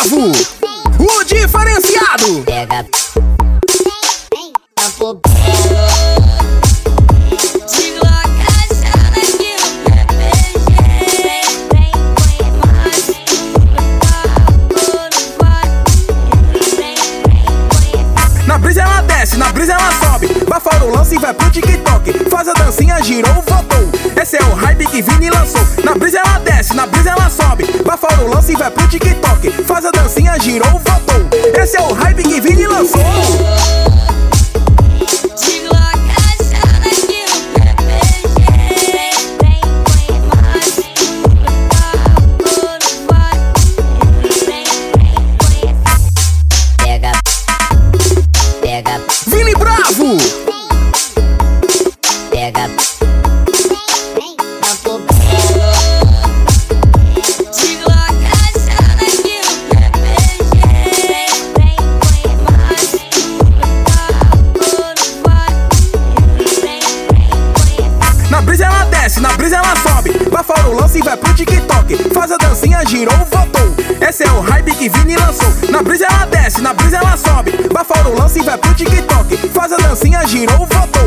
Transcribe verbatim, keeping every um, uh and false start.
Bravo, o diferenciado. Pega, campo belo. Na brisa ela desce, na brisa ela sobe. Bafora o lance e vai pro TikTok. Faz a dancinha, girou, voltou. Esse é o hype que Vini lançou. Na brisa ela desce, na brisa ela sobe. Bafora o lance e vai pro TikTok. Faz a dancinha, girou, voltou. Esse é o hype que Vini lançou. Vini Bravo. Pega, campo belo. Tiro a caixa naquilo que é P G. Vem com imagem, Na brisa ela desce, na brisa ela sobe. Bafora o lance e vai pro TikTok. Faz a dancinha, girou, voltou. Esse é o hype que Vini lançou. Na brisa ela desce, na brisa ela sobe. Bafora o lance e vai pro TikTok. Faz a dancinha, girou, voltou.